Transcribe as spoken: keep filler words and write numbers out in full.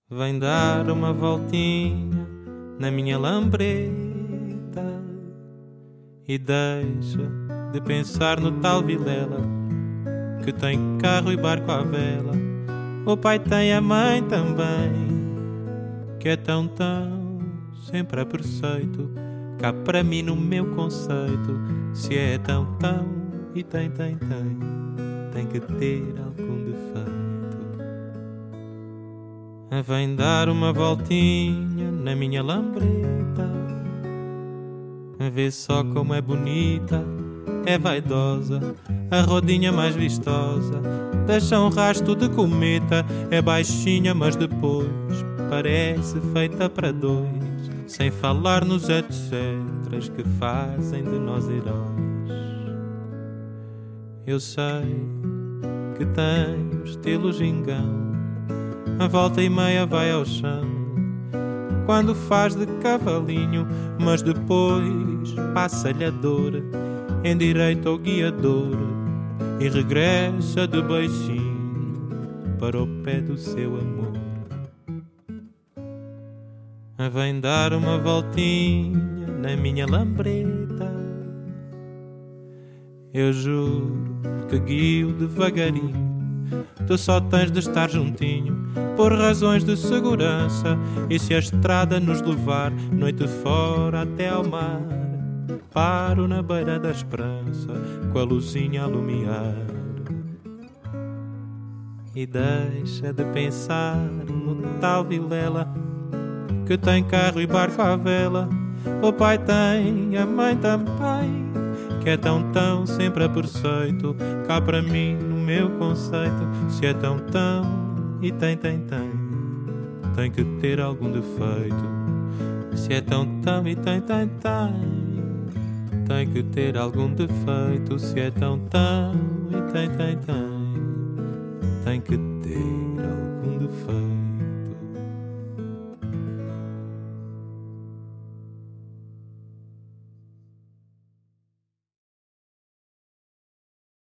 Vem dar uma voltinha na minha lambreta e deixa de pensar no tal Vilela que tem carro e barco à vela. O pai tem, a mãe também, que é tão, tão sempre a preceito. Cá para mim no meu conceito, se é tão, tão e tem, tem, tem, tem que ter algum defeito. Vem dar uma voltinha na minha lambreta, vê só como é bonita, é vaidosa, a rodinha mais vistosa, deixa um rasto de cometa. É baixinha mas depois parece feita para dois, sem falar nos etcéteras que fazem de nós heróis. Eu sei que tem o estilo gingão, a volta e meia vai ao chão quando faz de cavalinho, mas depois passa-lhe a dor, endireita o guiador e regressa de beicinho para o pé do seu amor. Vem dar uma voltinha na minha lambreta, eu juro que guio devagarinho, tu só tens de estar juntinho por razões de segurança. E se a estrada nos levar noite fora até ao mar, paro na beira da esperança com a luzinha a lumiar. E deixa de pensar no tal Vilela que tem carro e barco à vela. O pai tem, a mãe também, que é tão, tão sempre a preceito. Cá para mim no meu conceito, se é tão, tão e tem, tem, tem, tem que ter algum defeito. Se é tão, tão e tem, tem, tem, tem que ter algum defeito. Se é tão, tão e tem, tem, tem, tem que ter algum defeito.